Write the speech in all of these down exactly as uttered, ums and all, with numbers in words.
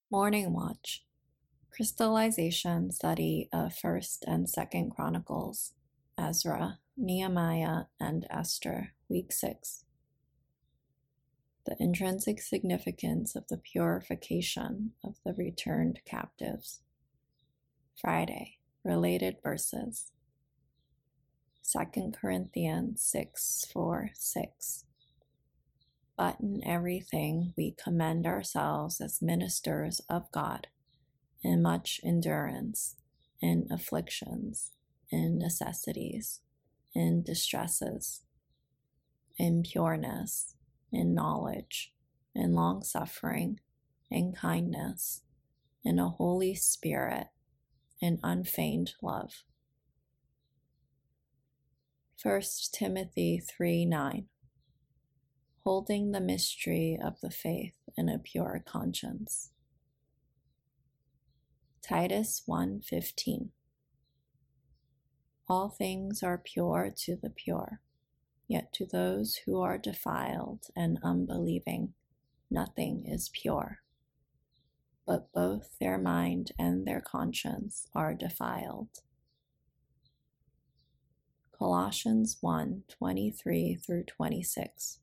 Morning Watch, Crystallization Study of First and Second Chronicles, Ezra, Nehemiah, and Esther, Week six. The intrinsic significance of the purification of the returned captives. Friday, related verses. Second Corinthians six, four, six. But in everything we commend ourselves as ministers of God, in much endurance, in afflictions, in necessities, in distresses, in pureness, in knowledge, in long-suffering, in kindness, in a holy spirit, in unfeigned love. First Timothy three, nine. Holding the mystery of the faith in a pure conscience. Titus one, fifteen. All things are pure to the pure, yet to those who are defiled and unbelieving, nothing is pure. But both their mind and their conscience are defiled. Colossians one, twenty-three through twenty-six.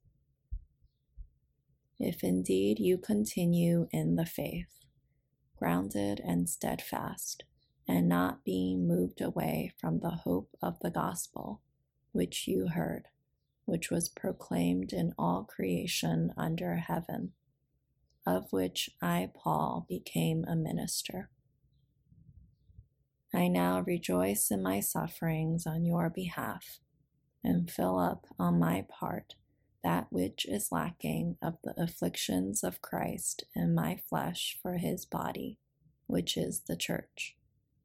If indeed you continue in the faith, grounded and steadfast, and not being moved away from the hope of the gospel, which you heard, which was proclaimed in all creation under heaven, of which I, Paul, became a minister. I now rejoice in my sufferings on your behalf, and fill up on my part that which is lacking of the afflictions of Christ in my flesh for his body, which is the church,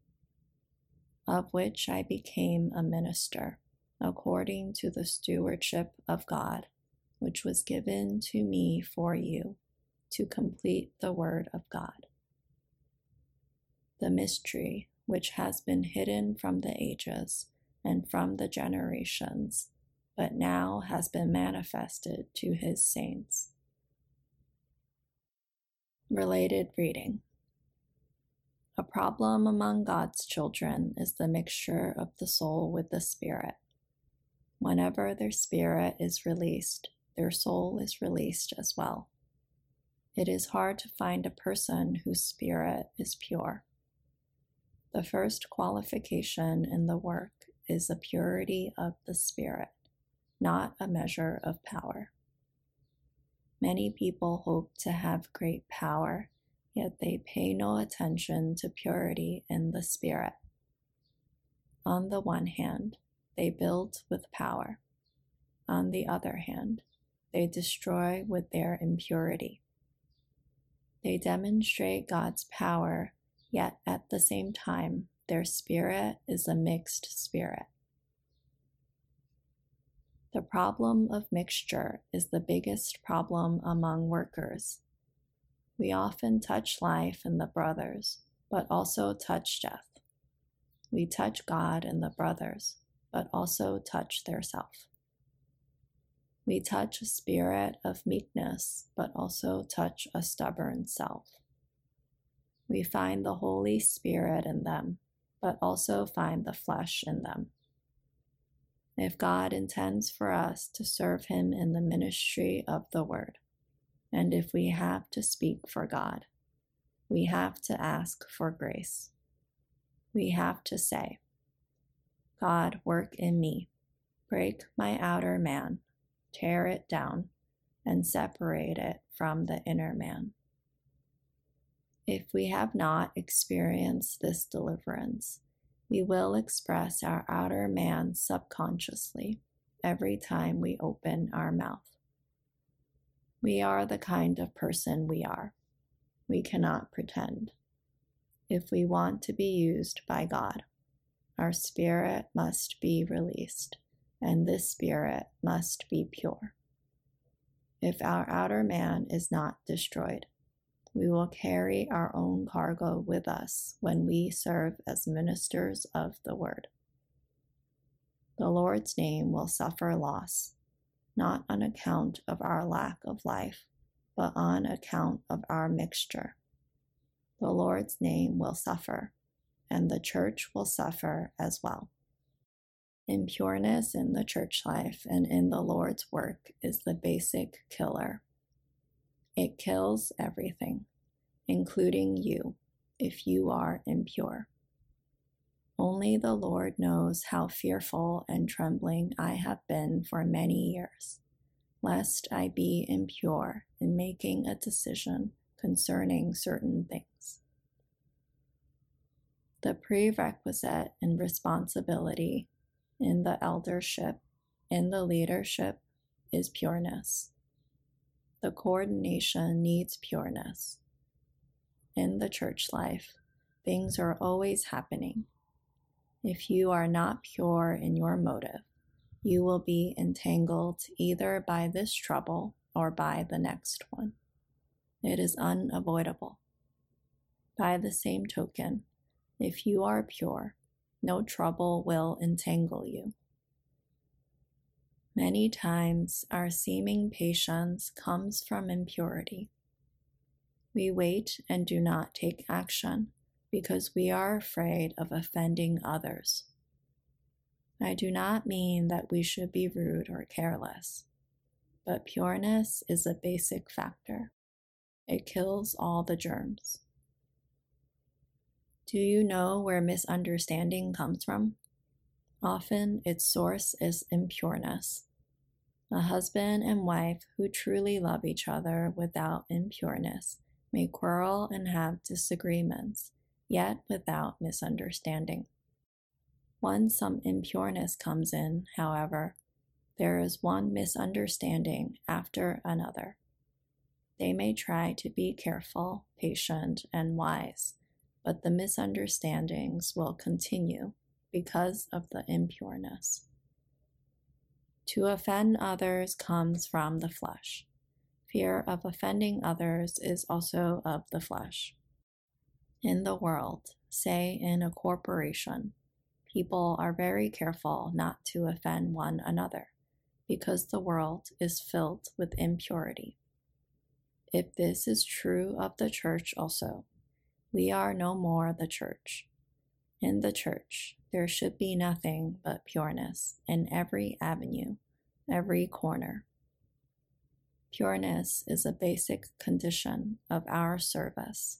of which I became a minister, according to the stewardship of God, which was given to me for you, to complete the word of God. The mystery, which has been hidden from the ages and from the generations, but now has been manifested to his saints. Related reading. A problem among God's children is the mixture of the soul with the spirit. Whenever their spirit is released, their soul is released as well. It is hard to find a person whose spirit is pure. The first qualification in the work is the purity of the spirit, not a measure of power. Many people hope to have great power, yet they pay no attention to purity in the spirit. On the one hand, they build with power. On the other hand, they destroy with their impurity. They demonstrate God's power, yet at the same time, their spirit is a mixed spirit. The problem of mixture is the biggest problem among workers. We often touch life in the brothers, but also touch death. We touch God in the brothers, but also touch their self. We touch a spirit of meekness, but also touch a stubborn self. We find the Holy Spirit in them, but also find the flesh in them. If God intends for us to serve him in the ministry of the word, and if we have to speak for God, we have to ask for grace. We have to say, God, work in me, break my outer man, tear it down, and separate it from the inner man. If we have not experienced this deliverance, we will express our outer man subconsciously every time we open our mouth. We are the kind of person we are. We cannot pretend. If we want to be used by God, our spirit must be released, and this spirit must be pure. If our outer man is not destroyed, we will carry our own cargo with us when we serve as ministers of the word. The Lord's name will suffer loss, not on account of our lack of life, but on account of our mixture. the Lord's name will suffer, and the church will suffer as well. Impureness in the church life and in the Lord's work is the basic killer. It kills everything, including you, if you are impure. Only the Lord knows how fearful and trembling I have been for many years, lest I be impure in making a decision concerning certain things. The prerequisite and responsibility in the eldership, in the leadership, is pureness. The coordination needs pureness. In the church life, things are always happening. If you are not pure in your motive, you will be entangled either by this trouble or by the next one. It is unavoidable. By the same token, if you are pure, no trouble will entangle you. Many times our seeming patience comes from impurity. We wait and do not take action because we are afraid of offending others. I do not mean that we should be rude or careless, but pureness is a basic factor. It kills all the germs. Do you know where misunderstanding comes from? Often its source is impureness. A husband and wife who truly love each other without impureness may quarrel and have disagreements, yet without misunderstanding. Once some impureness comes in, however, there is one misunderstanding after another. They may try to be careful, patient, and wise, but the misunderstandings will continue because of the impureness. To offend others comes from the flesh. Fear of offending others is also of the flesh. In the world, say in a corporation, people are very careful not to offend one another, because the world is filled with impurity. If this is true of the church also, we are no more the church. In the church, there should be nothing but pureness in every avenue, every corner. Pureness is a basic condition of our service.